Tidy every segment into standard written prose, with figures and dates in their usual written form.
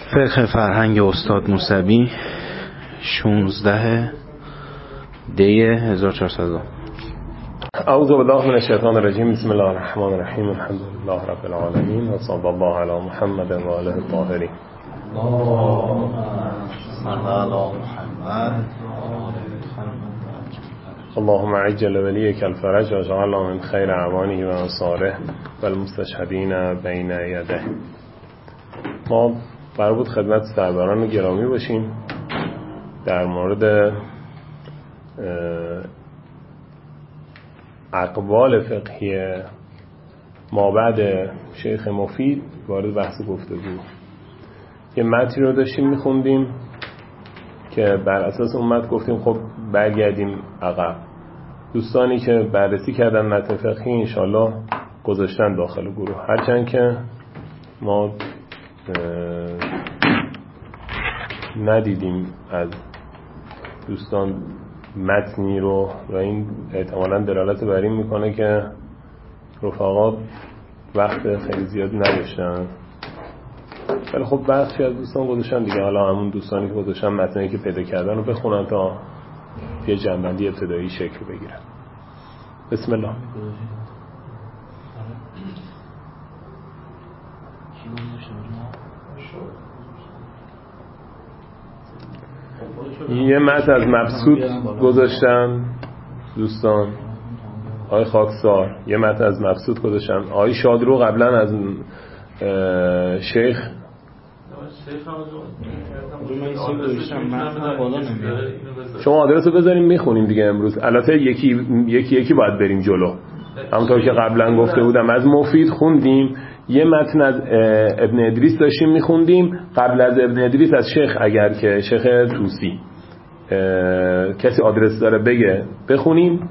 فقه فرهنگ استاد موسوی 16 دی 1400. اعوذ بالله من الشیطان الرجیم. بسم الله الرحمن الرحیم. الحمد لله رب العالمین و صلی الله علی محمد و آله الطاهرین. اللهم صل علی محمد. اللهم عجل ولیک الفرج و جعلنا من خیر اعوانه و انصاره و المستشهدین بین یده. ما قرار بود خدمت سروران گرامی باشیم در مورد اقوال فقهی ما بعد شیخ مفید وارد بحث گفتگو. یه متنی رو داشتیم میخوندیم که بر اساس اون متن گفتیم خب برگردیم عقب. دوستانی که بررسی کردن متن فقهی انشالله گذاشتن داخل گروه، هرچند که ما ندیدیم از دوستان متنی رو و این احتمالاً دلالت بر این میکنه که رفقا وقت خیلی زیاد نداشتن، ولی خب بخشی از دوستان گذاشتن دیگه. حالا همون دوستانی که گذاشتن متنی که پیدا کردن رو بخونن تا یه جنبندی ابتدایی شکل بگیرن. بسم الله. یه متن از مبسوط گذاشتن دوستان، آقای خاکسار. یه متن از مبسوط گذاشتن. آقای شادرو قبلا از شیخ شما آدرس رو بذاریم میخونیم دیگه. امروز البته یکی باید بریم جلو. همونطور که قبلا گفته بودم از مفید خوندیم، یه متن از ابن ادریس داشتیم میخوندیم. قبل از ابن ادریس از شیخ، اگر که شیخ توسی کسی آدرس داره بگه بخونیم.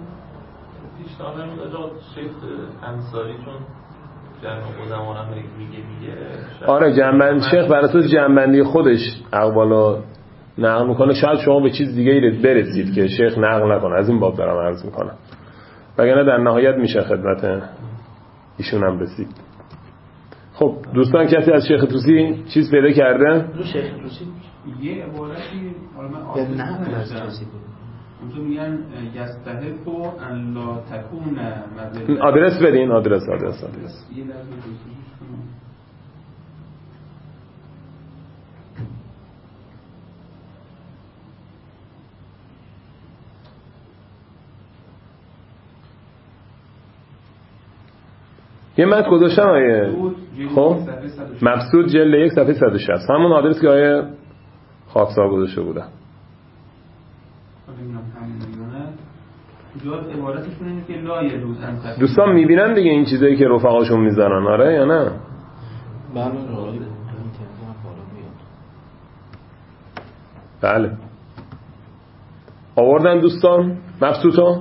شیخ انصاری چون جمع قدمانم میگه آره جنبند شیخ بر اساس جنبندی خودش اقوالو نقل میکنه. شاید شما به چیز دیگه برسید که شیخ نقل نکنه، از این باب دارم عرض میکنم، وگرنه در نهایت میشه خدمت ایشون هم رسید. خب دوستان کسی از شیخ توسی چیز پیدا کرده؟ شیخ توسی یه عبارتی به نقل از توسی بود، اونجا میگن یستحق ان لا تکون مذلة. آدرس بدین. آدرس یه لحظه بگیرید. یه متن گذاشتم آیه خب مبسوط جلد 1 صفحه 160، همون آدرس که آیه خاکسار گذاشته بودن. دوستان میبینن دیگه این چیزایی که رفقاشون میذارن، آره یا نه؟ بله آوردن دوستان مبسوطا.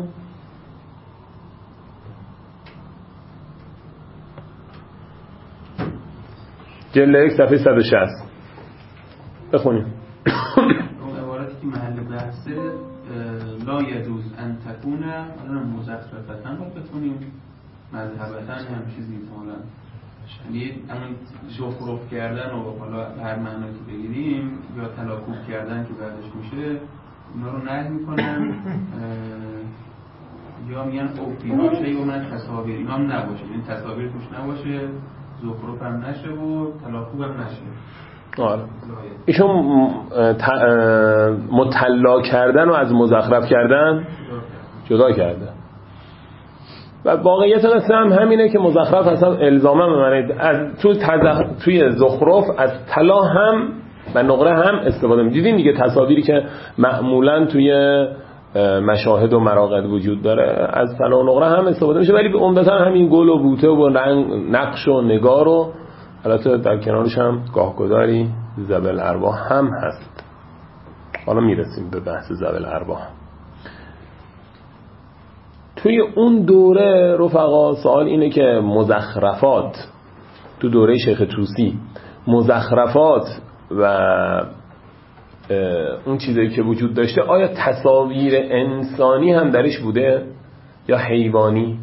جلد 1 صفحه 160 بخونیم. اون عبارتی که محل بحثه لا یجوز ان تکون مزخرفتن باید بخونیم، مذهبتن هم چیزی احتمالا، یعنی همون زخرف کردن و حالا هر معنی که بگیریم یا تلاکوب کردن که بعدش میشه اینا رو نهی میکنن، یا میگن اوپینا شی و من تصاویر اینا هم نباشه، این تصاویر توش نباشه، زخرف هم نشه و تلاکوب هم نشه. آره ایشون مطلع کردن و از مزخرف کردن جدا کرده و واقعیت اصل هم همینه که مزخرف اصلا الزاما بمعنی از توی زخرف از طلا هم و نقره هم استفاده می. دیدین دیگه تصاویری که معمولا توی مشاهد و مراقد وجود داره از طلا و نقره هم استفاده میشه، ولی عمدتا همین گل و بوته و نقش و نگار و البته در کنارش هم گاهگداری ذبل ارواح هم هست. حالا میرسیم به بحث ذبل ارواح. توی اون دوره رفقا سوال اینه که مزخرفات تو دوره شیخ توسی، مزخرفات و اون چیزایی که وجود داشته آیا تصاویر انسانی هم درش بوده یا حیوانی؟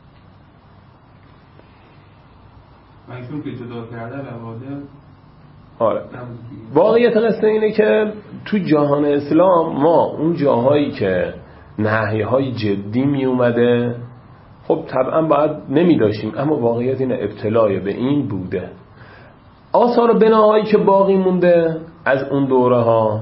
منشون که جدا کرده لواده آره واقعیت قصه اینه که تو جهان اسلام ما اون جاهایی که نهی‌های جدی می اومده خب طبعا باید نمی داشتیم، اما واقعیت اینه ابتلای به این بوده. آثار بناهایی که باقی مونده از اون دوره ها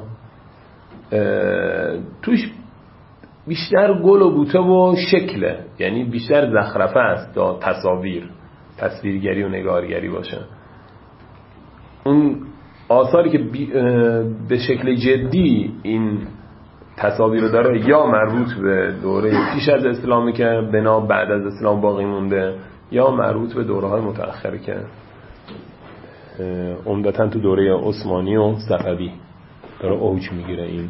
توش بیشتر گل و بوته و شکله، یعنی بیشتر زخرفه است تا تصویرگری و نگارگری باشه. اون آثاری که به شکل جدی این تصاویر رو داره یا مربوط به دوره پیش از اسلامی که بنا بعد از اسلام باقی مونده، یا مربوط به دوره های متأخره که عمدتاً تو دوره عثمانی و صفوی داره اوج میگیره. این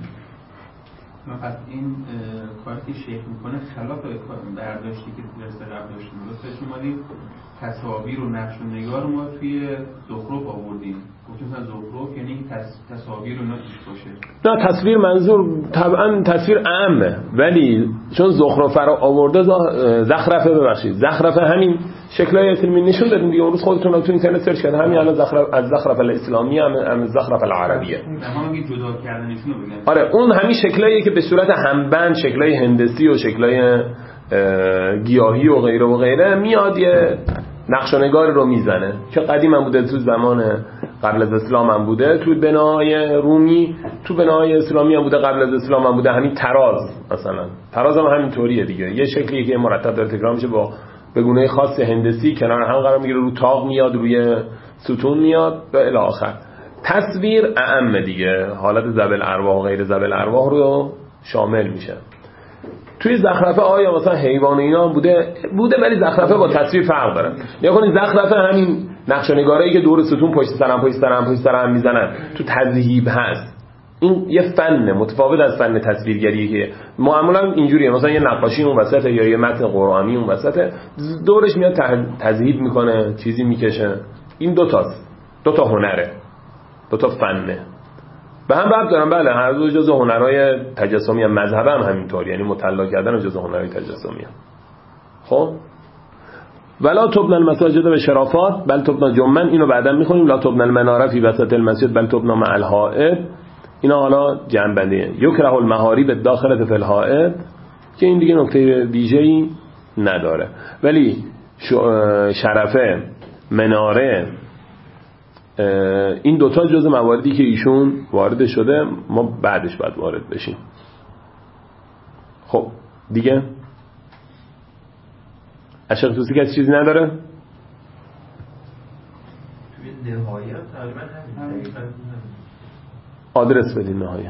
پس این کاری که شیخ میکنه خلاف برداشتی که درست قبل داشتیم. درست شما دید تصاویر و نقش و نگار ما توی زخرف آوردیم، گفتیم مثلا زخرف یعنی تصاویر و نقش باشه. نه تصویر منظور طبعا تصویر عامه، ولی چون زخرف رو آورده زخرفه همین شکلای فیلمی نشون دادیم دیگه. اون روز خودتون تو اینترنت سرچ کردین همین الان از زخرف الاسلامی هم زخرف العربیه. ما میگیم جدا کردنشون رو بگن. آره اون همین شکلاییه که به صورت همبند، شکلای هندسی و شکلای گیاهی و غیره و غیره میاد یه نقش و نگار رو میزنه که قدیم هم بوده، تو زمان قبل از اسلام هم بوده، تو بناهای رومی، تو بناهای اسلامی هم بوده، قبل از اسلام هم بوده. همین تراز مثلا، تراز هم همین طوریه دیگه، یه شکلی که مرتب داره تکرار میشه با به گونه خاص هندسی کنار هم قرار میگیره، رو تاق میاد، روی ستون میاد و الی آخر. تصویر اعم دیگه، حالت ذبل ارواح و غیر ذبل ارواح رو شامل میشه. توی زخرفه آیا مثلا حیوان اینا هم بوده ولی زخرفه با تصویر فرق داره. یا کنید زخرفه همین نقش و نگارایی که دور ستون پشت سر هم میزنن تو تذهیب هست. این یه فن متفاوت از فن تصویرگریه که معمولا اینجوریه، مثلا یه نقاشی اون وسطه یا یه متن قرآنی اون وسطه، دورش میاد تذهیب میکنه، چیزی میکشه. این دو تا هنره، دو تا فنه، به هم ربط دارن. بله هر دو جزء هنرهای تجسمی هم، مذهب هم همینطور، یعنی مطلع کردن جزء هنرهای تجسمی هم. خب ولا تبنى المساجد به شرافات بل تبنى جمعن، اینو بعدا میخونیم. لا تبنى المناره فی وسط المسجد بل تبنى مع الحائط، اینا حالا جمع بندیه. یکره المحارب الداخله فی الحائط، که این دیگه نکته ویژه‌ای نداره. ولی شرفه، مناره، این دوتا جزء مواردی که ایشون وارد شده، ما بعدش باید وارد بشیم. خب دیگه اشق توسی که چیزی نداره؟ توی نهایه تقریبا همین آدرس بدین نهایه.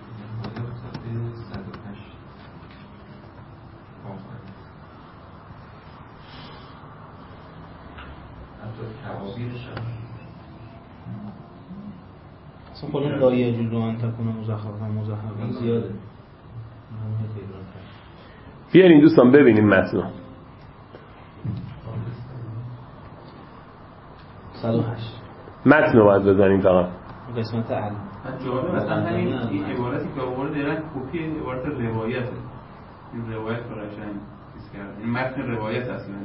اصلا خود این لا یجوز ان تکون مزخرفا زیاده. بیارین دوستان ببینیم متن 108 متن رو باید بزنیم فقط قسمت علم. جالب مثلا همین این عبارتی که آورده دقیقا کپی عبارت روایته. این روایت رو قشنگ چیز کرده، این متن روایت اصلا.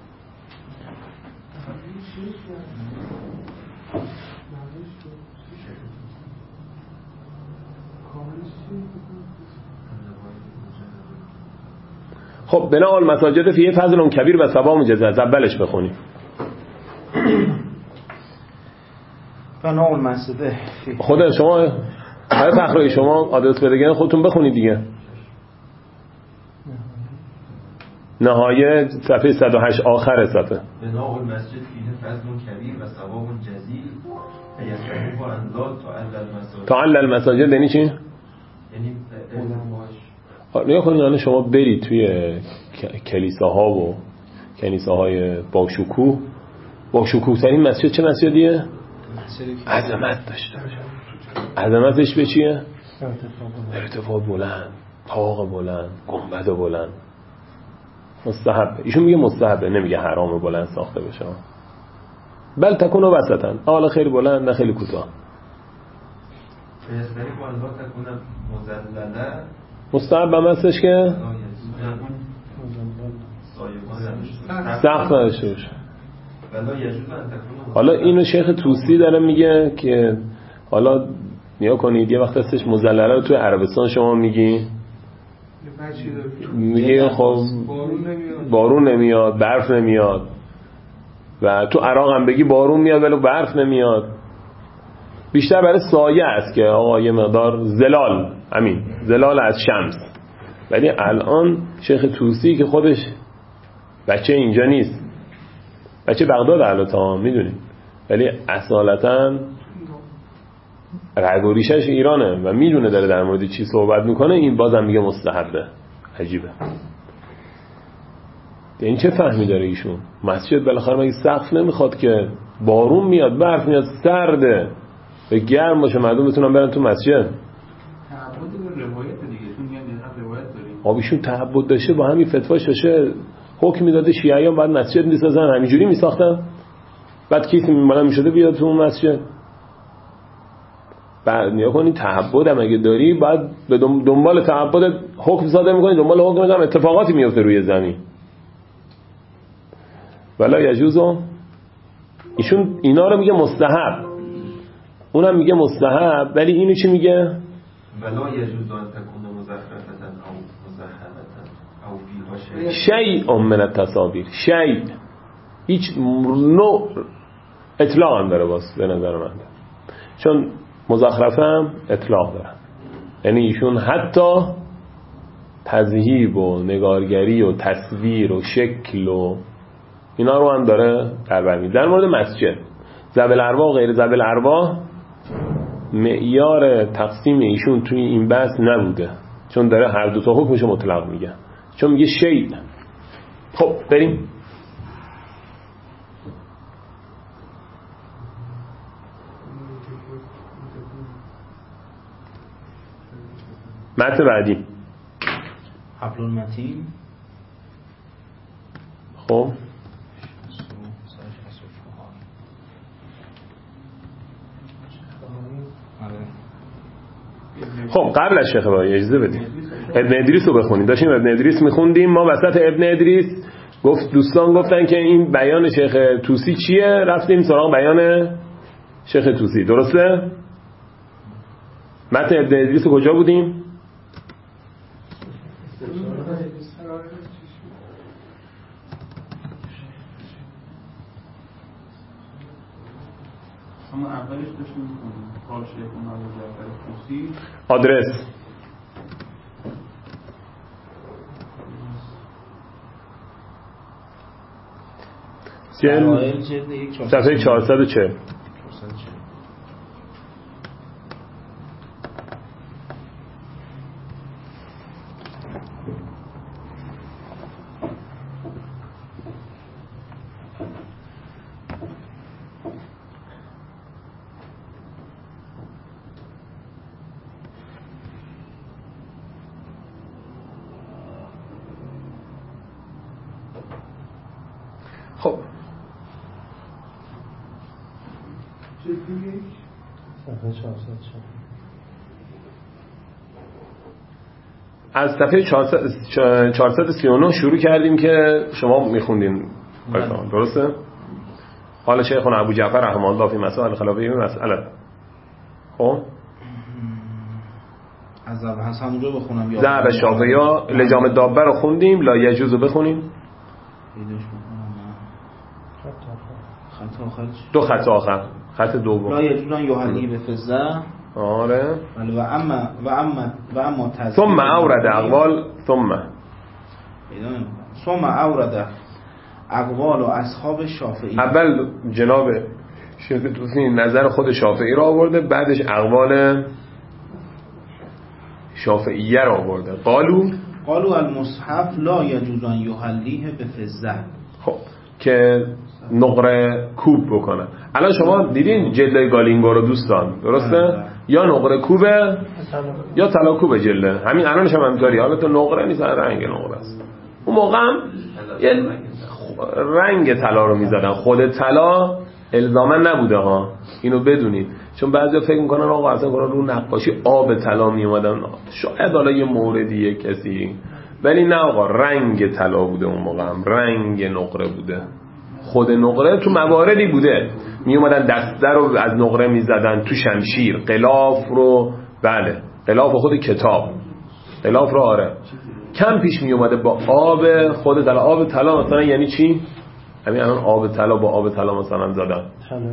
خب بنا المساجد فیه فضل کبیر و ثواب مجزا، از اولش بخونیم. بنا المسجد خود شما هر فقره شما آدرس بدگن خودتون بخونید دیگه. نهایه صفحه 108 آخر صفحه. بنا المسجد فیه فضل کبیر و ثواب جزیل یستحق ان لا تعلل المساجد یعنی چی؟ یعنی نیا کنید شما برید توی کلیساها و کنیساهای با شکوه ترین مسجد چه مسجدیه؟ عظمت داشته باشه. عظمتش به چیه؟ ارتفاع بلند، طاق بلند، گنبد بلند. مستحب. ایشون میگه مستحبه، نمیگه حرام بلند ساخته بشه. بل تکون وسطن، حالا خیلی بلند نه خیلی کوتاه. مستحب هم هستش که سقف نداشته باشه. حالا اینو شیخ توسی داره میگه که حالا نیا کنید یه وقت هستش مزلله رو توی عربستان شما میگی میگه خب بارون نمیاد، برف نمیاد، و تو عراق هم بگی بارون میاد ولی برف نمیاد. بیشتر برای سایه است که آقا یه مقدار زلال، همین زلال از شمس. ولی الان شیخ طوسی که خودش بچه اینجا نیست، بچه بغداد البته میدونید، ولی اصالتا رگ و ریشش ایرانه و میدونه داره در مورد چی صحبت میکنه. این بازم میگه مستحبه. عجیبه. این چه فهمی داره ایشون؟ مسجد بالاخره مگه سقف نمیخواد که بارون میاد، برف میاد، سرده و گرم باشه مردم بتونن برن تو مسجد؟ تعبد روایت دیگه، چون میگن روایت داریم. آبیشون تعبد داشته با همین فتواش داشته حکم میداده شیعیان بعد مسجد میسازن، همینجوری میساختن، بعد کیسه میمونن میشده بیاد تو اون مسجد. بعد نیا کنی تعبد هم اگه داری بعد به دنبال تعبد حکم صادر میکنی، دنبال حکم هم اتفاقاتی میفته روی زمین. ولا یجوزو. ایشون اینا رو میگه مستحب، اونم میگه مستحب، ولی اینو چی میگه؟ ولا یجوز ان تکون مزخرفه او مزخرفه او فیها شیء من التصابیر. شیء هیچ نوع اطلاق هم داره باز به نظر من، چون مزخرفه هم اطلاق داره. یعنی ایشون حتی تذهیب و نگارگری و تصویر و شکل و اینا رو هم داره در بر می‌گیره. در مورد مسجد ذوی الارواح و غیر ذوی الارواح معیار تقسیم ایشون توی این بحث نبوده، چون داره هر دو تا حکمش مطلق میگه، چون میگه شیء. خب بریم متن بعدی. حبل المتین. خب خب قبل از شیخ بایی اجازه بدیم ابن ادریس رو بخونیم. داشتیم ابن ادریس میخوندیم، ما وسط ابن ادریس گفت دوستان گفتن که این بیان شیخ طوسی چیه، رفتیم سراغ بیان شیخ طوسی. درسته؟ متن ابن ادریس کجا بودیم؟ اما اولش داشتیم می‌خونیم قال شیخ ابو جعفر طوسی. آدرس صفحه 440. خب از صفحه 439 شروع کردیم که شما میخوندین. درسته؟ حالا شیخنا ابو جعفر رحمه الله فی مسائل خلافی مسئله. خب از اول همونجا بخونم یا ذهب شافعی لجام دابه رو خوندیم، لا یجوز رو بخونیم. خط آخر دو خط آخر، خط دوم. لا یجوزان یحلی به فضه. آره. و اما ثم اورد اقوال ثم اورد اقوال و اصحاب شافعی. اول جناب شیخ طوسی نظر خود شافعی را آورده، بعدش اقوال شافعیه را آورده. قالوا المصحف لا یجوز ان یحلیه به فضه. خب که نقره کوب بکنه. الان شما دیدین جلد گالینگو رو دوستان، درسته؟ یا نقره کوبه یا طلا کوبه جلد. همین الانش هم همینطوری. حالا تو نقره نیست، رنگ نقره است. اون موقع هم یه رنگ طلا رو میزدن، خود طلا الزاما نبوده ها، اینو بدونید. چون بعضیا فکر میکنن آقا اصلا رو نقاشی آب طلا میومدن، شاید حالا یه موردیه کسی، ولی نه آقا رنگ طلا بوده اون موقع، هم رنگ نقره بوده. خود نقره تو مواردی بوده می اومدن دسته رو از نقره می زدن تو شمشیر، غلاف رو، بله غلاف خود کتاب، غلاف رو آره کم پیش می اومده با آب خود طلا. آب طلا مثلا یعنی چی؟ همین الان آب طلا با آب طلا مثلا زدن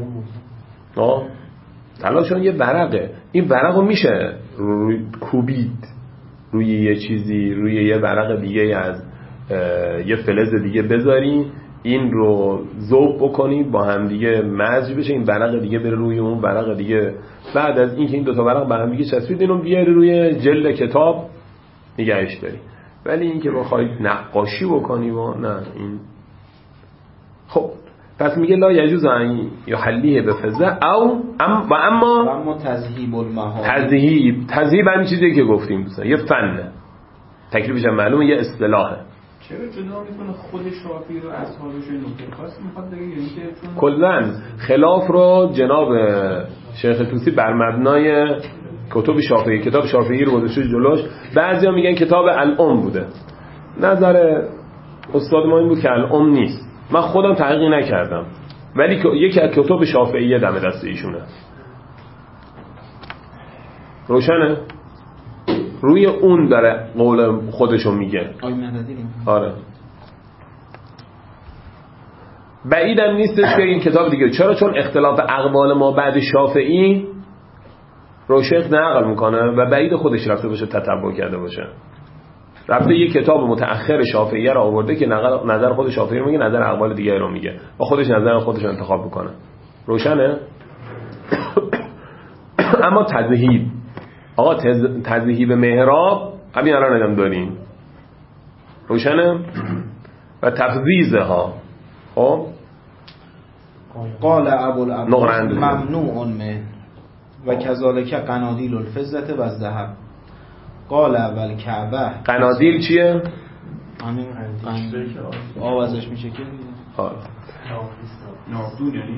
طلا چون یه ورقه، این ورق رو میشه کوبید روی یه چیزی، روی یه ورق دیگه از یه فلز دیگه بذاری، این رو ذوب بکنی با هم دیگه مزج بشه، این ورق دیگه بره روی اون ورق دیگه، بعد از اینکه این دوتا ورق به هم دیگه چسبید اینو بیاری روی جلد کتاب نگهش داری. ولی اینکه بخوای نقاشی بکنی و نه این خب پس میگه لا یجوز ان یحلیه بفضه او اما تذهیب المهار. تذهیب همین چیزی که گفتیم دوستان، یه فنه، تکلیفش هم معلومه، یه اصطلاحه. چرا جدا میکنه خود شافعی رو اصحابش نکته خاص میخواد بگه؟ یعنی که چون کلاً خلاف رو جناب شیخ طوسی بر مبنای کتب شافعی، کتاب شافعی رو گذاشته جلوش. بعضیا میگن کتاب الام بوده، نظر استاد ما این بود که الام نیست. من خودم تحقیق نکردم ولی یکی از کتب شافعیه دم دست ایشونه. روشنه؟ روی اون داره قول خودشو میگه. آره بعیدم نیستش که این کتاب دیگه، چرا؟ چون اختلاف اقوال ما بعد شافعی رو شیخ نقل میکنه و بعید خودش رفته باشه تتبع کرده باشه، رفته یه کتاب متأخر شافعیه رو آورده که نظر خود شافعی رو میگه، نظر اقوال دیگه رو میگه و خودش نظر خودش رو انتخاب میکنه. روشنه؟ اما تذهیب، آقا تذهیب محراب همین الان ادام داریم. روشنه؟ و تفضیزه ها. خب قال ابو العباس ممنوع من و کذالک قنادیل الفضة و الذهب. قال اول کعبه. قنادیل چیه؟ همین آب ازش میشه که ناردون، یعنی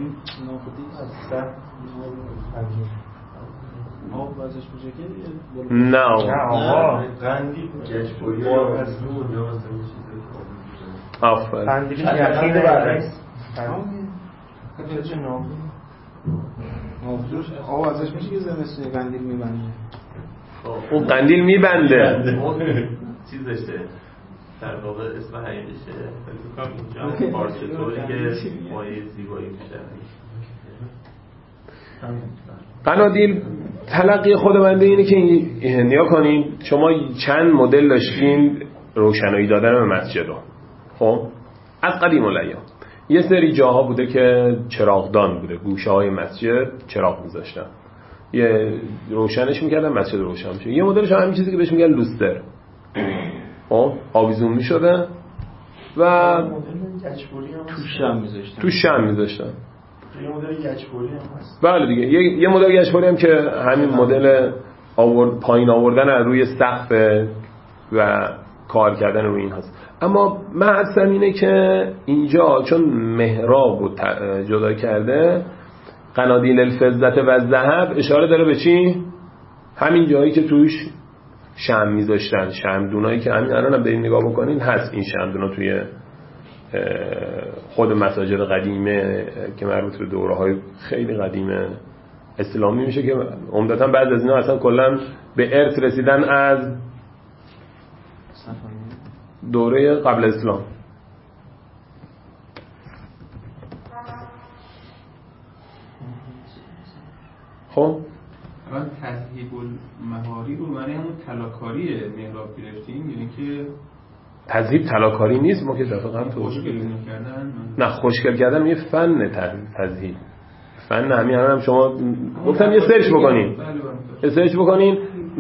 آب ازش میشه که نه آقا قندیل گچپوری از نور یا مثلا چیزی آفرین قندیل یخین برعکس آب ازش میشه که زمستونی قندیل میبنده. اون قندیل میبنده چیز داشته در واقع اسم حقیقیشه ولی بکنم اینجا پارچه طوری که مایه زیبایی میشه. قنادیل تلقی خود بنده اینه که نیا کنین شما چند مدل داشتین روشنایی دادن به مسجد رو. خب از قدیم الایام یه سری جاها بوده که چراغدان بوده، گوشه های مسجد چراغ میذاشتن، یه روشنش میکردن مسجد روشن میشه. یه مدلش همین چیزی که بهش میگن لوستر، خب آویزون میشده و توش شم میذاشتن. یه مدل گچپوری هم هست. بله دیگه یه مدل گچپوری هم که همین مدل پایین آوردن از روی سقف و کار کردن روی این هست. اما من حدسم اینه که اینجا چون محراب رو جدا کرده قنادیل الفضة و الذهب اشاره داره به چی؟ همین جایی که توش شمع میذاشتن، شمعدونایی که همین الان هم بریم نگاه بکنین هست این شمعدونا توی خود مساجد قدیمه که مربوط به دوره‌های خیلی قدیمه اسلامی میشه که عمدتاً بعضی از اینا اصلا کلاً به ارث رسیدن از دوره قبل اسلام. خب الان تذهیب المهاری رو معنی همون طلاکاری محراب گرفتیم، یعنی که تذهیب طلاکاری نیست. ما که دفعه قبل خوشگل کردن نه خوشگل کردن یه فن تذهیب، فن همین الان هم شما گفتم یه سرچ بکنین، یه سرچ بکنین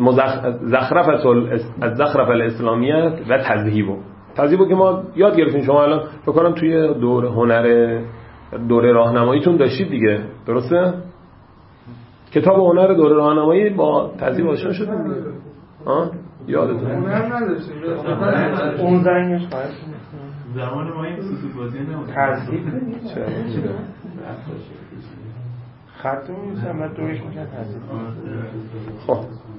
زخرف الاسلامیت و تذهیبو که ما یاد گرفتیم. شما الان فکر کنم توی دوره هنر دوره راهنماییتون داشتید دیگه، درسته؟ کتاب هنر دوره راهنمایی با تذهیب آشنا شدید دیگه. یادتون هنر نداشتیم اون زنگش خواهد زمان ما این سوسو بازی نبود. تذهیب خط می‌نویسن بعد دویش میشن تذهیب. خب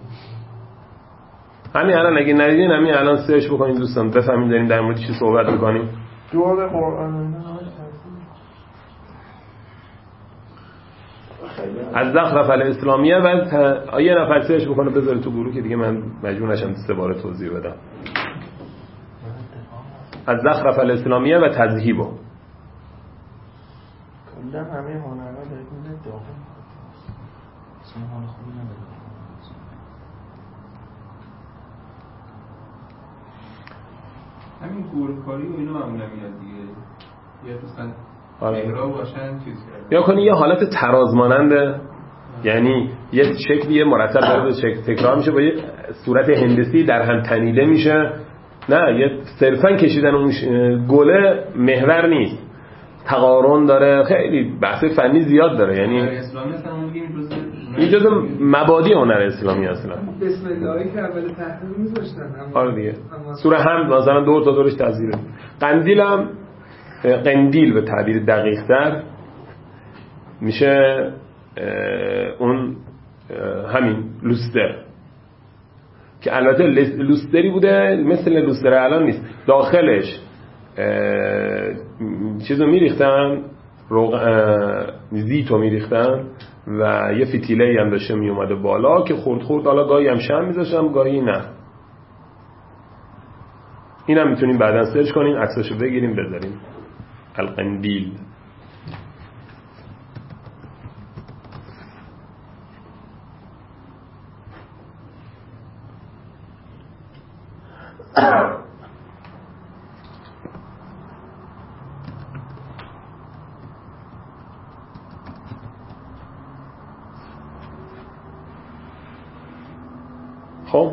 همین الان اگه ندیدین همین الان سرچ بکنید دوستان بفهمید داریم در مورد چی صحبت می‌کنیم. دور قرآن از زخرف الاسلامیه و یه نفر سرچ بکنه بذاره تو گروه که دیگه من مجبور نشم 3 بار توضیح بدم. از زخرف الاسلامیه و تذهیبو کلا همه هنرها دارید میده داغون اصلا حال خوبی نداره. همین گورکاری و اینو معمولا میاد دیگه، یا مثلا آره. مهرا باشن چیز کردن یا کنی یه حالت تراز ماننده، یعنی یه شکلی مرتب داره تکرار میشه با یه صورت هندسی در هم تنیده میشه. نه، یه صرفا کشیدن اون گله محور نیست، تقارن داره، خیلی بحث فنی زیاد داره. یعنی اسلامی اصلا میگیم این جزء مبادی هنر اسلامی اصلا. بسم اللهی که اول تحقیق میذاشتن. آره دیگه، سوره هم مثلا دور تا دورش تذیره. قندیلم، قندیل به تعبیر دقیق‌تر میشه اون همین لوستر، که البته لوستری بوده مثل لوستر الان نیست، داخلش چیزو میریختن، زیتو میریختن و یه فتیله‌ای هم داشته میومده بالا که خورد حالا گاهی هم شمع میذاشتم گاهی نه. اینم میتونیم بعداً سرچ کنیم، عکساشو بگیریم بذاریم. القندیل. خب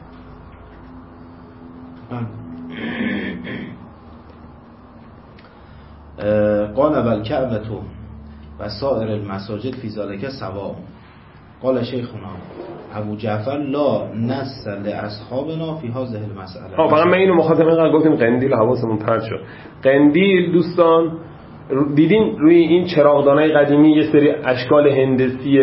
قال والکعبة و سائر المساجد فی ذلک سواء. قال شیخنا ابو جعفر لا نص لاصحابنا فی هذه المسأله. فقط من اینو مخاطبه اینقدر گفتیم قندیل حواسمون پرت شد. قندیل دوستان دیدین روی این چراغدانای قدیمی یه سری اشکال هندسی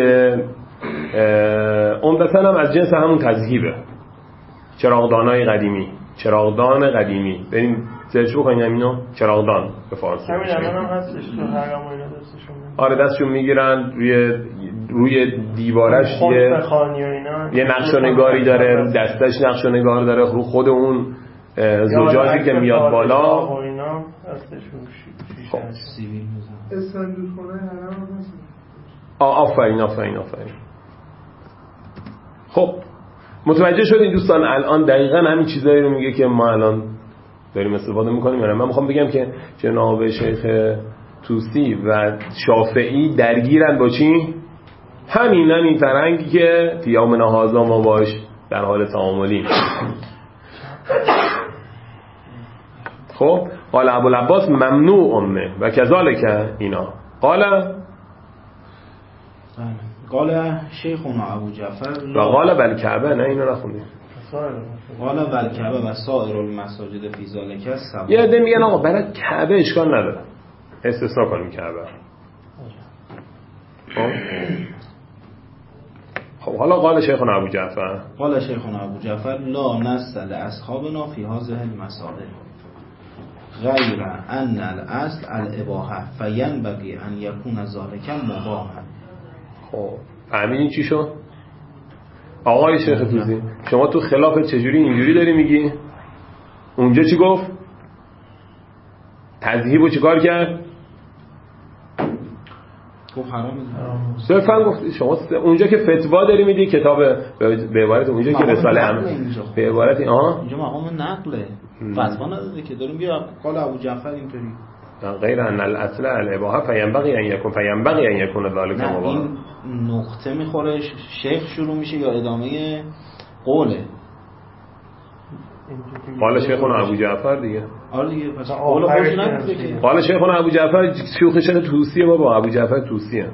عمدتاً هم از جنس همون تذهیبه. چراغدانای قدیمی، چراغدان قدیمی، بریم سرچ بکنیم اینو، چراغدان به فارسی. همین الان هم هستش تو حرم و اینا دستشون. آره دستشون میگیرن، روی دیوارش یه نقش و نگاری داره، رو دستش نقش و نگار داره، رو خود اون زجاجی که میاد بالا و اینا دستشون سیبیل میزنن. استاندوخونه حرم هم هست. آفرین. خب متوجه شدین دوستان الان دقیقاً همین چیزایی رو میگه که ما الان داریم استفاده میکنیم. من میخوام بگم که جناب شیخ طوسی و شافعی درگیرن با چی؟ همین فرهنگی که تیامنا هازا ما باش در حال تعاملیم. خب قال ابوالعباس ممنوع امه و کذالک اینا. قال شیخنا ابو جعفر و قال بالکعبه. نه اینو نخوندیم. قال والکعبه و سائر المساجد فی ذلک سواء. یه عده میگن آقا برای کعبه اشکال نداره، استثناء کنیم کعبه. خب حالا قال شیخنا ابو جعفر. قال شیخنا ابو جعفر لا نص لاصحابنا فی هذه المسائل غیر ان الاصل الاباحه فینبغی ان یکون ذلک مباحا. خب فهمیدین چی شد؟ آقای شیخ طوسی شما تو خلاف چجوری اینجوری داری میگی؟ اونجا چی گفت؟ تذهیبو چی کار کرد؟ گفت حرام. صرفا گفت شما اونجا که فتوا داری میدی کتاب به عبارت اونجا که رساله هم به عبارت اینجا مقام نقله، فتوا نداده که داریم بیا قال ابو جعفر اینطوری. غیر ان الاصل الاباحه فینبغی ان یکون ذلک مباحا. این نقطه میخوره شیخ شروع میشه یا ادامه قوله؟ قال شیخنا ابو جعفر دیگه. آره دیگه پس قول خودش نگفته که. قال شیخنا ابو جعفر شیخ طوسیه بابا، ابو جعفر طوسیه.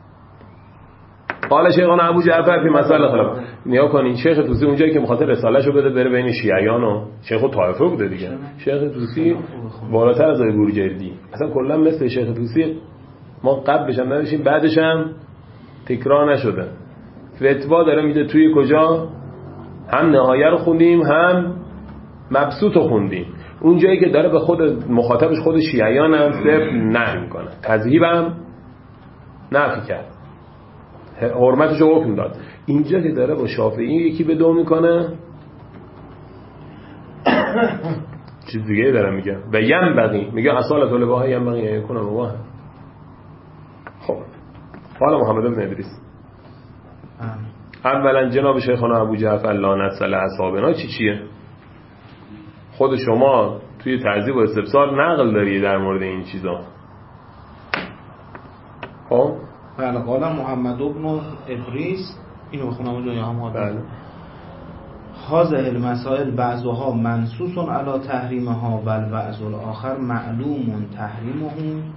قال شیخنا ابو جعفر فی مسائل خلاف. نیا کنین شیخ طوسی اونجایی که می‌خواد رساله‌شو بده بره بین شیعیان و شیخ طائفه بوده دیگه. شیخ طوسی بالاتر از بورجردی. اصلا کلا مثل شیخ طوسی ما قبلش هم نداشتیم بعدش هم تکرار نشده. فتوا داره میده توی کجا؟ هم نهایه رو خوندیم هم مبسوط رو خوندیم. اون جایی که داره به خود مخاطبش خود شیعیان هم صرف نهی میکنه، تذهیب هم نفی کرد. حرمتش رو حکم داد. اینجا که داره با شافعی یکی به دو میکنه چیز دیگه داره میگه و ینبغی میگه اصالت الاباحه ینبغی یکون مباح. خب حالا محمد بن ادریس اولا جناب شیخنا ابو جعفر لا نسل اصحابنا چیه؟ خود شما توی تعذیب و استفسار نقل داری در مورد این چیزا. خب بله قال محمد بن ادریس اینو بخونم جای هم. بله هذه المسائل بعضها منصوص علی تحریمها و البعض الاخر معلوم تحریمه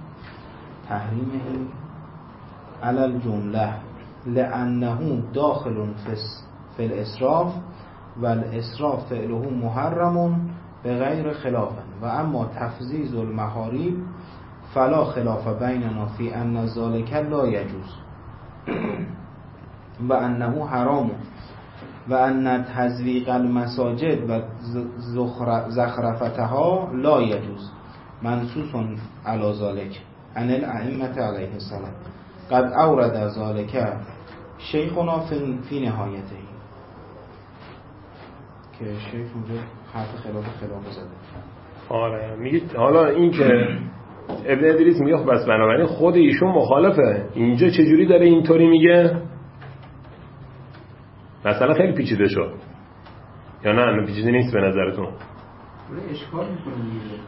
علی الجمله لانه داخل فی الاسراف و الاسراف فعله محرم بغیر خلاف و اما تفزیز المحارم فلا خلاف بیننا فی ان ذلك لا یجوز و انه حرام و ان تزویق المساجد و زخرفتها لا یجوز منصوص علی ذلك عن الائمه علیه السلام قد اورد ذلك شیخنا فی نهایته که شیخ اونجا حرف خلاف زده. آره میگه حالا این که ابن ادریس میگه بس بنابراین خود ایشون مخالفه. اینجا چجوری داره اینطوری میگه؟ مثلا خیلی پیچیده شد یا نه پیچیده نیست به نظرتون؟ اشکال میکنه دیگه.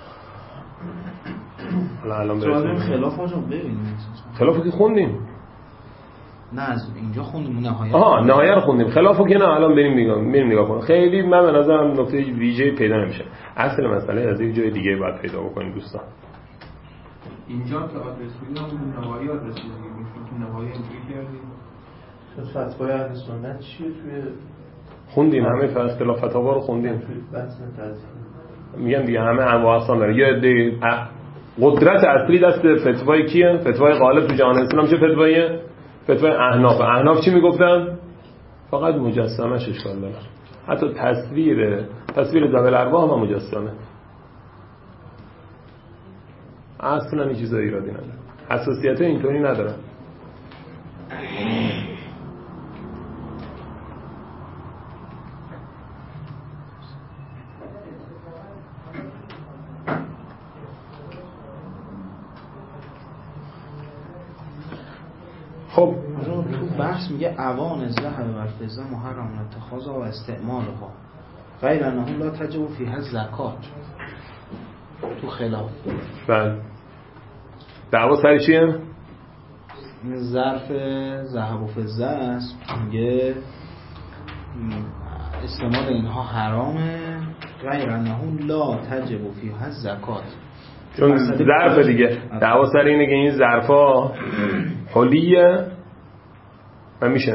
حالا الان بریم خلاف رو ببینیم. خلافو که خوندیم. نه از اینجا خوندیم نهایت. نهایت رو خوندیم. خلافو که نه الان بریم نگاه کنیم. خیلی من به نظرم نکته ویژه پیدا نمیشه. اصل مسئله از یک جای دیگه باید پیدا بکنیم دوستان. اینجا که آدرس میدم اون نهایی آدرس میدیم تو نهایی اینجوری کردیم. فتوای اهل سنت چیه توی خوندیم همه اختلاف فتاوا رو خوندیم. میگم دیگه همه انواع اقسام داره. یه عده قدرت اصلی دست فتوای کیه؟ فتوای غالب تو جهان اسلام چه فتواییه؟ فتوای احناف چی میگفتن؟ فقط مجسمه‌اش اشکال داره. حتی تصویر ذوی الارواح هم مجسمه. اصلا این چیزا ایرادی نداره. حساسیت اینطوری نداره. خب تو بحث میگه اوان ذهب و فضه محرم اتخاذها و استعمالها غیر انه لا تجب فیها زکات. تو خلاف بله دعوا سر چیه؟ ظرف ذهب و فضه است میگه استعمال اینها حرامه غیر انه لا تجب فیها زکات. چون ظرف دیگه دعوا سر اینه که این ظرفا حلیه و میشه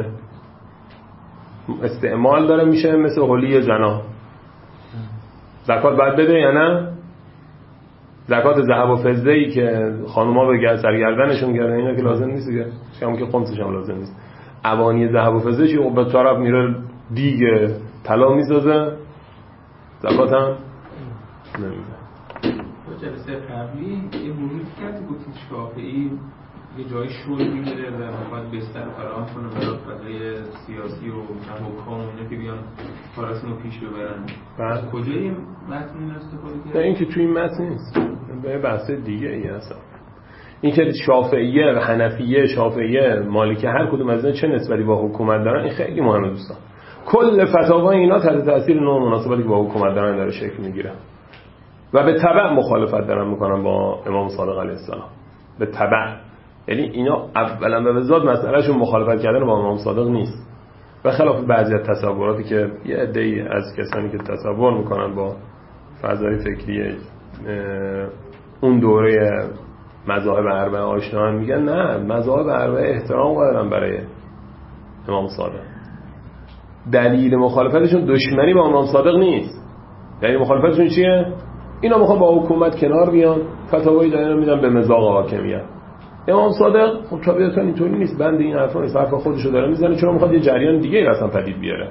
استعمال داره میشه مثل حلی زنا. زکات باید بده یا نه؟ زکات ذهب و فضه ای که خانوما به سرگردنشون گردن اینا که لازم نیست دیگه. شما که خمسش هم لازم نیست. اوانی ذهب و فضه چی؟ به طرف میره دیگ طلا میسازه زکات هم نمیده. جلسه قبلی یه ورود کردی گفتیم شافعی یه جای شل میگیره و باید بستر فراهم کنه برای فضای سیاسی و حکام و اینا که بیان کاراشون رو پیش ببرن. کجای متن این استفاده کرد؟ این که توی این متن نیست. به بحث دیگه ای هست. این که شافعیه و حنفیه شافعیه مالکیه هر کدوم از اینا چه نسبتی با حکومت دارن این خیلی مهمه دوستان. کل فتاوای اینا تحت تاثیر نوع مناسبتی که با حکومت دارن داره شکل میگیره. و به تبع مخالفت دارن میکنن با امام صادق علیه السلام. به تبع یعنی اینا اولا به ذات مسئلهشون مخالفت کردن با امام صادق نیست. و خلاف بعضی از تصوراتی که یه عده‌ای از کسانی که تصور میکنن با فضای فکری اون دوره مذاهب اربعه آشنا میگن نه مذاهب اربعه احترام قائلن برای امام صادق. دلیل مخالفتشون دشمنی با امام صادق نیست. دلیل مخالفتشون چیه؟ اینا میخوان با حکومت کنار بیان فتاوای دائره میدن به مذاق حاکمیت. امام صادق خب طبیعتا اینطوری نیست. بند این حرفا نیست. حرف خودشو داره میزنه چون میخواد یه جریان دیگه ای اصلا پدید بیاره.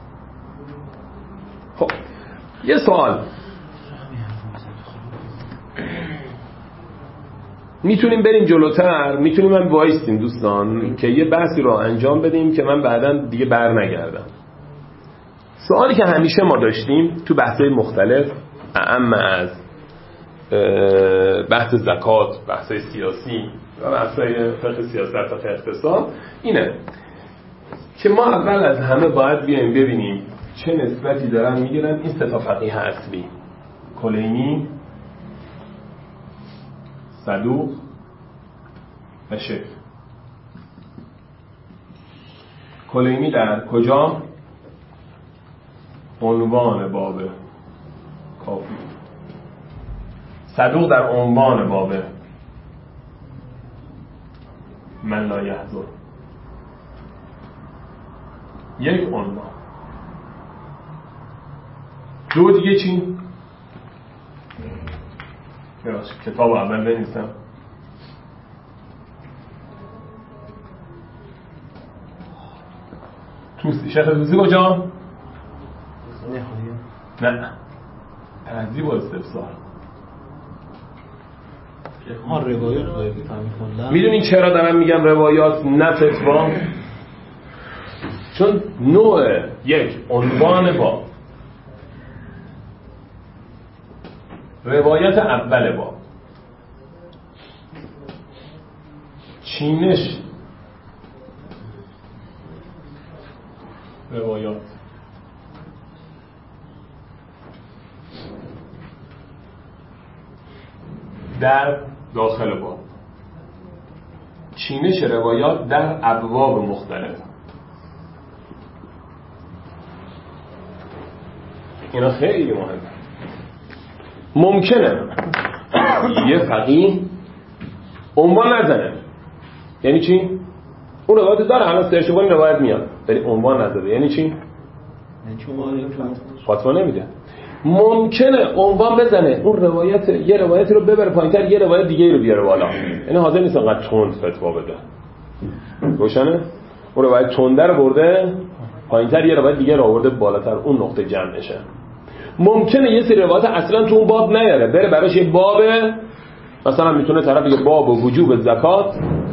خب یه سوال میتونیم بریم جلوتر، میتونیم هم وایستیم دوستان که یه بحثی رو انجام بدیم که من بعداً دیگه بر نگردم. سوالی که همیشه ما داشتیم تو بحث‌های مختلف، اما از بحث زکات، بحث‌های سیاسی و بحث‌های فقه سیاست، فقه اقتصاد، اینه که ما اول از همه باید بیایم ببینیم چه نسبتی دارن میگیرن این سه تا فقیه اصلی: کلینی، صدوق و شیخ. کلینی در کجا؟ عنوان باب کافی. صدوق در عنوان باب من لا یحضر. یک عنوان. دو دیگه چی؟ کتاب اول بنویسم. توسی. شیخ توسی کجا؟ نه، تهذیب و استفسار. روایات باید بفهمید. میدونین چرا دارم میگم روایات نه فتوا؟ چون نوع یک عنوان باب، روایت اول باب، چینش روایات، در داخل باب، چینش روایات در ابواب مختلف، اینا خیلی مهمه. ممکنه یه فقیه عنوان نزنه. یعنی چی؟ اون روایت داره، الان سرچ کنی روایت میاد، ولی عنوان نزده. یعنی چی؟ فتوا نمیده. ممکنه عنوان بزنه، اون روایت یه روایتی رو ببره پایین‌تر، یه روایت دیگه رو بیاره بالا. یعنی حاضر نیست انقدر تند فتوا بده. روشنه؟ اون روایت تنده رو برده پایین‌تر، یه روایت دیگه رو آورده بالاتر، اون نقطه جمعشه. ممکنه یه سری روایت اصلا تو اون باب نیاره، بره براش یه باب، مثلا میتونه طرف بگه باب وجوب زکات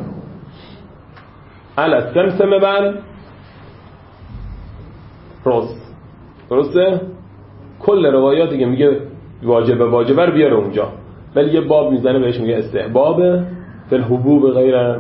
علی السمسم بن رز. درسته؟ کل روایاتی که میگه واجبه رو بیاره اونجا، ولی یه باب میزنه بهش میگه استحباب فی الحبوب غیر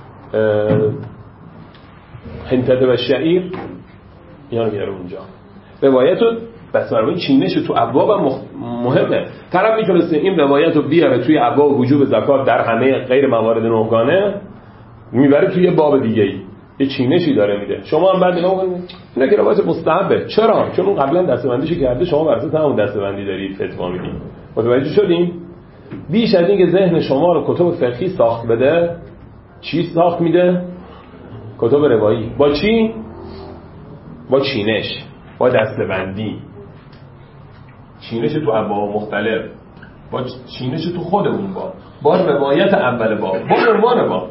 حنطه و شعیر، اینا رو میاره اونجا. روایتو بس برای چینش تو ابواب مهمه. طرف میتونه این روایت رو بیاره توی ابواب وجوب زکات در همه غیر موارد نهگانه، میبره توی یه باب دیگه ای، یه چینشی داره میده. شما هم بعد اینا که روایت مستحبه. چرا؟ چون اون قبلا دسته‌بندیشو کرده، شما بر اساس همون دسته‌بندی دارید فتوا میدید. متوجه شدین؟ بیش از این که ذهن شما رو کتب فقهی ساخت بده، چی ساخت میده؟ کتب روایی. با چی؟ با چینش، با دسته‌بندی، چینش تو ابواب مختلف، با چینش تو خود اون با روایت اول با عنوان با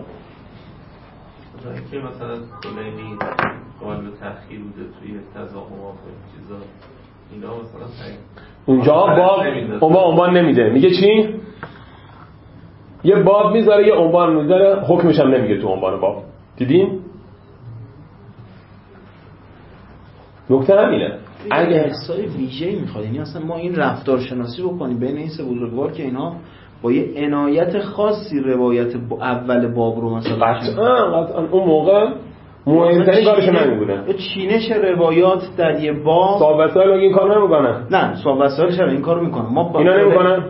که مثلا کلینی قابل تأخیر بوده توی تضاهم و چیزا، اینا مثلا اونجا باب عنوان نمیده. میگه چی؟ یه باب میذاره، یه عنوان میذاره، حکمش هم نمیگه تو عنوان باب. دیدین؟ نکته همینه. اگه حسای ویژه‌ای میخواد، یعنی اصلا ما این رفتارشناسی بکنیم بین این سه بزرگوار که اینا با یه عنایت خاصی روایت اول باب رو مثلا قطعا اون موقع مهمترین کارش همین بوده. چینش روایات در یه باب. صاحب وسایل این کارو نمیکنن. نه صاحب وسایل چرا این کارو میکنن؟ ما اینا نمیکنن.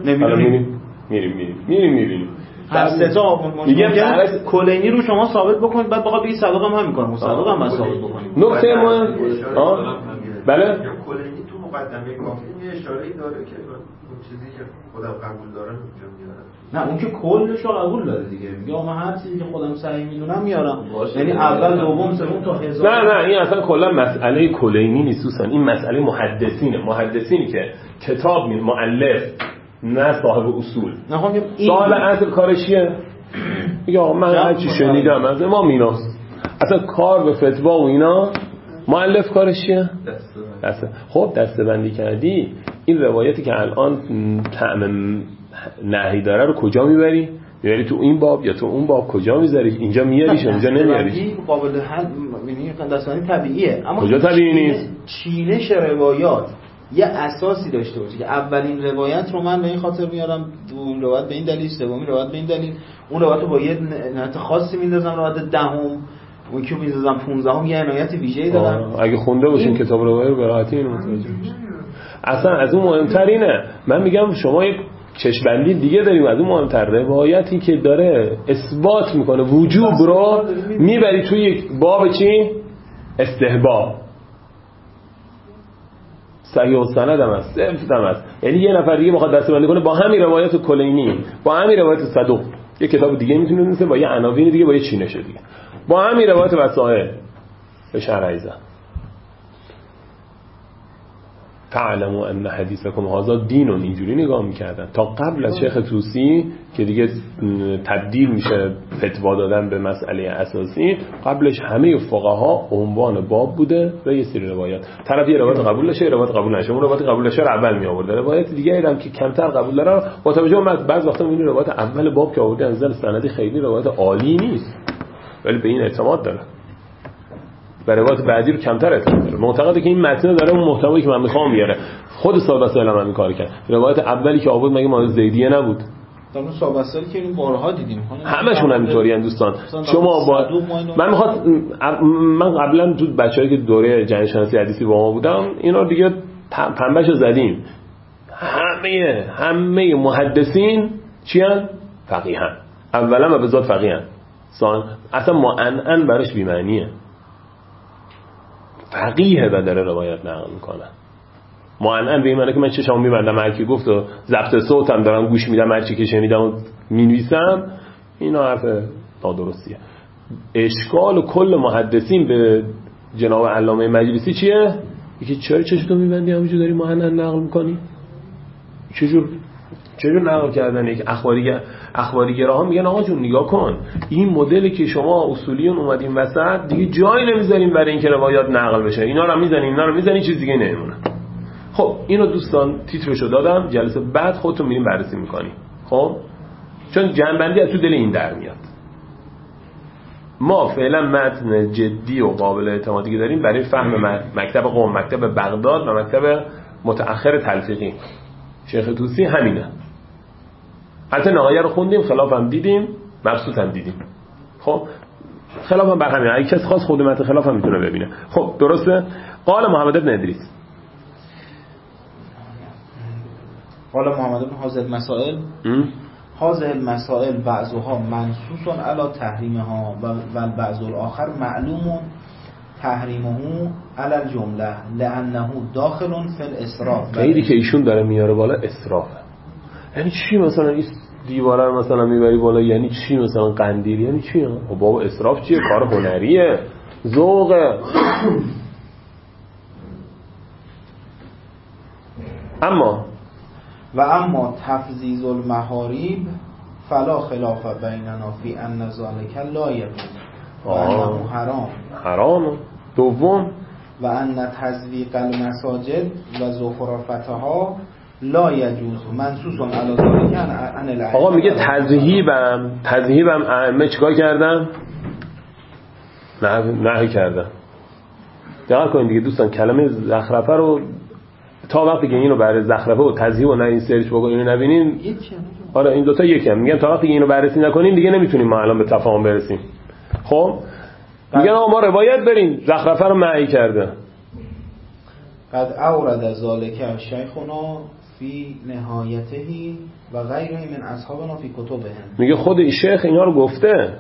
میریم هر سه تا میگم کلینی رو شما ثابت بکنید، بعد بقا بگید صدوق هم همین کارو، صدوق هم ثابت بکنید. نکته مهم بله کلینی تو مقدمه کافی یه اشاره‌ای داره که اون چیزی که خودم قبول دارم اونجا میارم. نه اون که کلش رو قبول داره دیگه، میگه من هر چیزی که خودم صحیح میدونم میارم، یعنی اول دوم سوم تا هزار. نه این اصلا کلا مسئله کلینی نیست دوستان، این مسئله محدثینی که کتاب مؤلف، نه صاحب اصول. صاحب اصل کارش چیه؟ یا من هر چی شنیدم از امام ایناست، اصلا کار به فتوا و اینا. مؤلف کارش چیه؟ خب دسته‌بندی کردی، این روایتی که الان طعم نهی داره رو کجا میبری؟ میاری تو این باب یا تو اون باب، کجا میذاری؟ اینجا میاریش اینجا نمیاریش. قابل حل یعنی دستانی طبیعیه، اما کجا طبیعی نیست؟ چینش روایات یه اساسی داشته باشه که اولین روایت رو من به این خاطر میارم، دومین روایت به این دلیل، سومین روایت به این دلیل، اون روایت رو با یه نهایت خاصی میندازم، روایت دهم اون که میندازم 15ام یه عنایت ویژه‌ای دارم. اگه خونده باشین کتاب روایت به راحتی اینو متوجه میشین. اصلا از اون مهمتر اینه، من میگم شما یک چشم‌بندی دیگه داریم، از اون مهمتر روایتی که داره اثبات میکنه وجوب رو میبری توی یک باب چی؟ استحباب. صحیح السند هم هست، سفت هم هست، یعنی یه نفر دیگه میخواد دسته‌بندی کنه با همین روایت کلینی، با همین روایت صدوق، یه کتاب دیگه میتونه بنویسه با یه عناوین دیگه، با یه چینش دیگه، با همین روایت وسائل به شرعی زن. تعلموا ان حدیثکم هذا دین، اینجوری نگاه میکردن تا قبل از شیخ طوسی که دیگه تبدیل میشه فتوا دادن به مسئله اساسی. قبلش همه فقها عنوان باب بوده و یه سری روایت، طرف یه روایت قبول نشه، یه روایت قبول نشه، اون روایت قبول نشه رو اول می آورد، روایت دیگه ایرم که کمتر قبول داره با توجه به بعض وقتا میبینی روایت اول باب که آورده نظر سندی خیلی روایت عالی نیست ولی به این اعتماد داره، و روایت بعدی رو کمتر اعتماد داره، معتقده که این متن داره اون محتوایی که من میخوام بیاره. خود صاحب اصل هم این کارو کرد، روایت اولی که آورد مگه مال زیدیه نبود؟ اون صاحب اصل که این بارها دیدیم همشون همینطوری ان دوستان. شما با من قبلا تو بچه‌ای که دوره جنگ شناسی حدیثی با ما بودم اینا دیگه پنبهشو زدیم، همه محدثین چی ان؟ فقیهن. اولا و به ذات فقیهن، اصلا معنعن براش بی‌معنیه، فقیه و داره روایت نقل میکنه. معنعن به این معنی که من چشمو میبندم هر کی گفت و ضبط صوتم دارم گوش میدم، هر چی که شنیدم و مینویسم، اینا حرف نادرستیه. اشکال و کل محدثین به جناب علامه مجلسی چیه؟ یکی چرا چشتو میبندی همونجور داری معنعن نقل میکنی؟ چجور نقل کردن؟ یک اخباریگراها میگن آقا جون نگاه کن، این مدلی که شما اصولیون اومدین وسط دیگه جایی نمیذاریم برای اینکه روایات نقل بشه، اینا رو میزنین چیز دیگه نمیمونه. خب اینو دوستان تیترشو دادم، جلسه بعد خودتون میریم بررسی میکنی. خب چون جنبندی از تو دل این در میاد. ما فعلا متن جدی و قابل اعتمادی داریم برای فهم مکتب قم، مکتب بغداد و مکتب متأخر تلفیقی. شیخ طوسی همینه. حتی نهایه رو خوندیم، خلاف هم دیدیم، مبسوط هم دیدیم. خب خلاف هم بر همین، اگه کسی خواست خود متن خلاف هم میتونه ببینه. خب درسته؟ قال محمد بن ادریس، قال محمد بن حازم مسائل هذه المسائل بعضها منصوص علی تحریمها و بعض الاخر معلوم تحریمه علی الجمله لانه داخل فی الاسراف. خیلی که ایشون داره میاره بالا اسرافه. یعنی چی مثلا این دیواره رو مثلا میبری بالا، یعنی چی مثلا قندیل، یعنی چی؟ بابا اسراف چیه؟ کار هنریه، ذوقه. اما تفضیض المحاریب فلا خلاف بیننا فی ان ذلک لا یجوز و انه حرام. دوم و ان تزویق المساجد و زخرفتها لا یجوز منصوص علی ذلک عن الائمه. آقا میگه تذهیبم ائمه چیکار کردن؟ نهی کردن. دقت کنید دیگه دوستان، کلمه زخرفه رو تا وقتی که اینو برای زخرفه و تذهیب و نه این سرچ بکنین اینو نبینین، آره این دوتا یکی هم. میگن تا وقتی که اینو بررسی نکنین دیگه نمیتونیم ما الان به تفاهم برسیم. خب میگن آقا ما روایت بریم زخرفه رو منع کرده. قد اورد ذلک شیخنا فی نهایته و غیره من اصحابنا فی کتبهم. میگه خود این شیخ اینا رو گفته.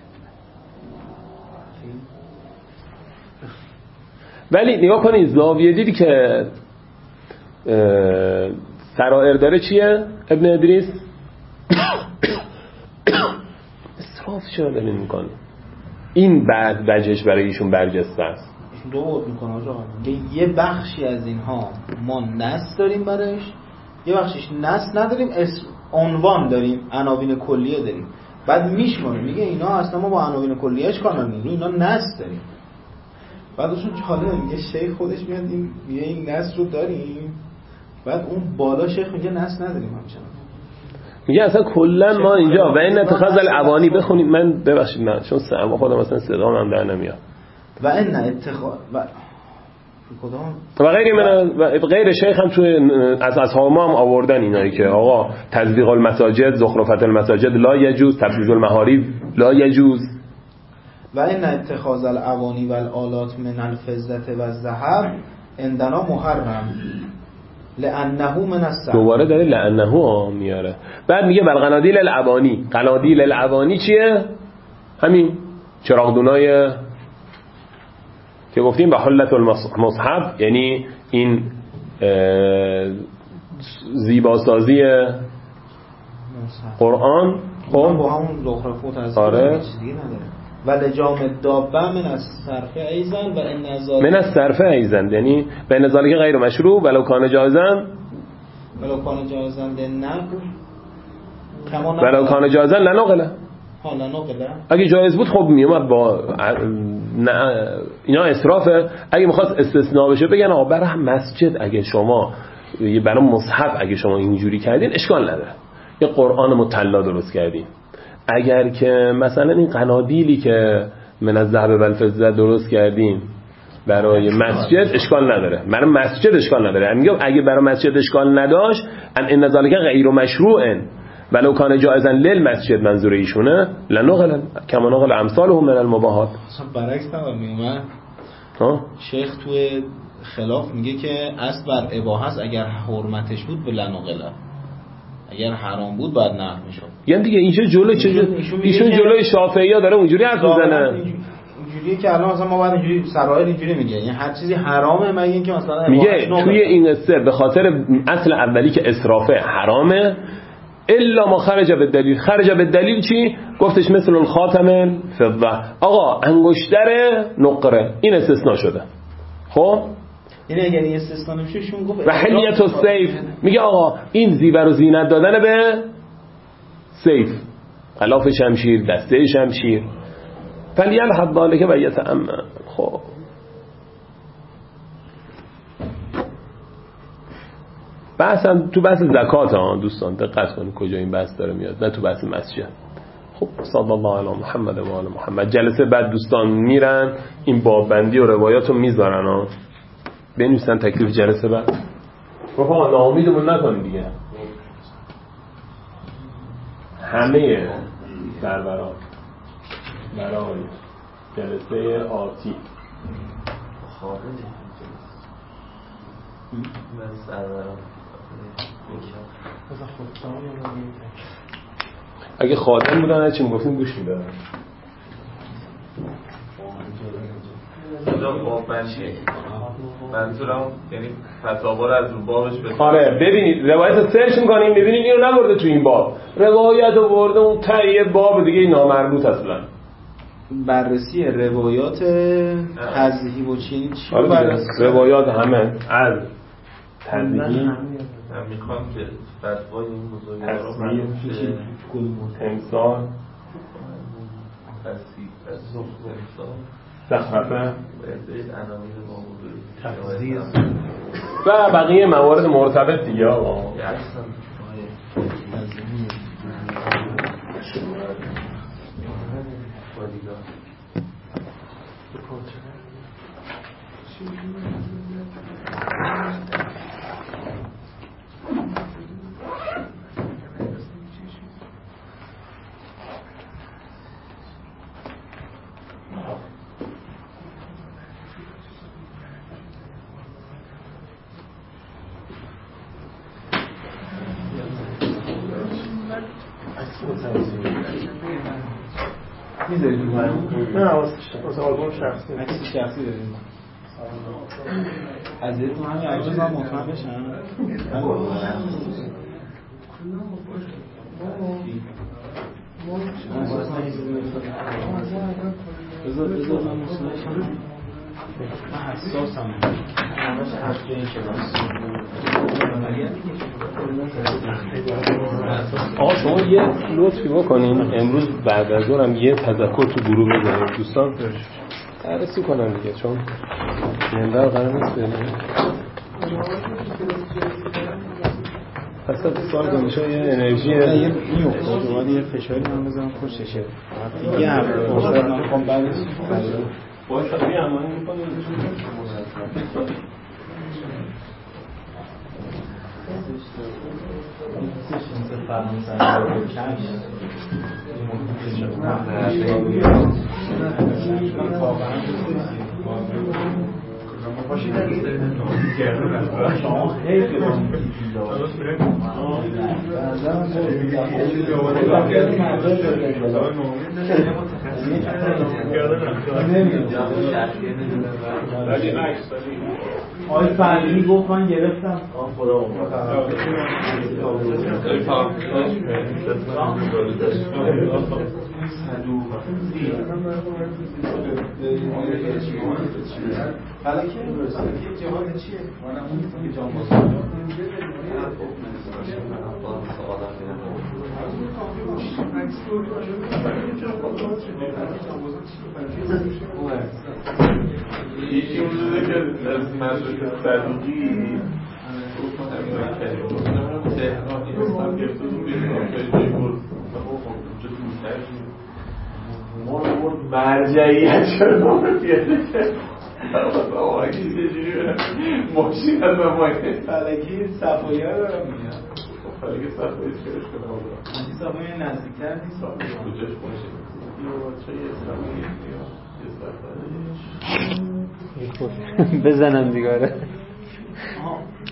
ولی نگاه کنید زاویه دیدی که سرائر داره چیه؟ ابن ادریس اسراف چرا دارین میکنه؟ این بعد وجهش برای ایشون برجسته است. ایشون دو بود میکنه آجا، یه بخشی از اینها ما نص داریم برش، یه بخشش نص نداریم، عنوان داریم، عناوین کلیه داریم، بعد میشمونه میگه اینا اصلا ما با عناوین کلیهش کار نداریم، اینا نص داریم. بعدشون جالبه میگه شیخ خودش میاد این نص رو داریم، بعد اون بالا شیخ میگه نص نداریم همچنان. میگه اصلا کلا ما اینجا و این اتخاذ العوانی بخونید. من ببخشید من چون سما خودم مثلا صدام هم در نمیاد. و این اتخاذ کدام و غیر شیخ هم توی از اصحاب ما هم آوردن اینایی که آقا تزویق المساجد، زخرفت المساجد لا یجوز، تبریز المحارib لا یجوز. و این اتخاذ العوانی و الالات من الفضة و الذهب عندنا محرم لانه من السحر. دوباره داره لانه میاره. بعد میگه بل قنادیل العوانی. قنادیل العوانی چیه؟ همین چراغدونای که گفتیم به حلت المصحف، یعنی این زیباسازی قرآن. خب با همون زخرفوت از چیزی نداره. و لجام الدابه من الصرف ایزن و ان ذالک من الصرف ایزن، یعنی به ذالک غیر مشروع ولو کان جائزا للنقل ولو کان جائزا لنقل. اگه جایز بود خب میومد با اینا اسرافه. اگه میخواست استثناء بشه بگن آقا برای مسجد اگه شما برای مصحف اگه شما اینجوری کردین اشکال نداره، یه قرآن مطلع درست کردین. اگر که مثلا این قنادیلی که من الذهب و الفضه درست کردین برای مسجد اشکال نداره، برای مسجد اشکال نداره. میگم اگه برای مسجد اشکال نداشت ان ذالک غیر مشروع ولو کان جائزا للمسجد، منظور ایشونه لنقل کما نقل امثاله من المباحات. برعکس هم میومد شیخ توی خلاف میگه که اصل بر اباحه اگر حرمتش بود به لنقل، اگر حرام بود بعد نه میشد. یعنی دیگه اینجا جلو ایشون جلوی شافعی‌ها داره اونجوری حرف میزنه. اینجوریه که الان مثلا ما باید اینجوری سرایل اینجوری میگه، یعنی هر چیزی حرامه مگه اینکه مثلا میگه توی این قصه به خاطر اصل اولی که اسرافه حرامه الا ما خرج به دلیل. خرج به دلیل چی؟ گفتش مثل الخاتم فضه، آقا انگشتر نقره، این استثناء شده. خب یعنی اگر این استثناء نمیشه شون گفت و حلیت السیف، میگه آقا این زیور و زینت دادن به سیف، غلاف شمشیر، دسته شمشیر، فلیلحظ ذالک و یتأمن. خب بحثم تو بحث زکات ها دوستان، دقت کنید کجا این بحث داره میاد، نه تو بحث مسجد. خب صلی الله علی محمد و آل محمد. جلسه بعد دوستان میرن این بابندی و روایات رو میذارن ها، بنویسن تکلیف جلسه بعد. رفقا ناامیدمون نکنید دیگه، همه سروران برای جلسه آتی خارجه من سروران اگه خادم بودن هرچی میگفتیم گوش میدادن. منظورم یعنی فتاوا رو از رو بابش بکنم. آره ببینید روایت سرچ میکنیم میبینید اینو نبرده تو این باب، روایت رو برده اون تایه باب دیگه نامربوط اصلا. بررسی روایات تذهیب و چی روایات همه از تذهیب من میخوام که فتوای این بزرگوارا تمثال زخرفه و بقیه موارد مرتبط دیگه آقا. میذارید نه واسه آلبوم شخصی عکس شخصی دارید از دیدتون همین عجز هم مطمئن بشن بذار من مصنعشم من حساسم همش حرفه این کلاس آقا شما یه لطفی بکنین امروز بعد از ظهرم یه تذکر تو گروه بذارید دوستان بررسی کنن دیگه، چون منبر قرار نیست بریم. اصلا سوال کنشون یه انرژی این افتاد دوباره یه فشاری من بزنم پشتشه دیگه هم افتاد من خواهم بعدش باید خیلی امانی میکنیم آقای فردی گفت من گرفتم خدا فلکی جهاد چیه؟ منم اون که جان یکی اون روزه که از مدرسه صدیقی تهران این اسلام گرفته بود بیرون بود اونجا دورتر شد مرجعیت شد نامه پیاده کرد آقایی چجوری برم ماشین از من مایه فلکی صفایی ها دارم میگم فلکی صفایی چکرش کنم این صفایی نزدیکتر نیست کجاش ماشین یه بچه یه صفایی بزنم دیگاره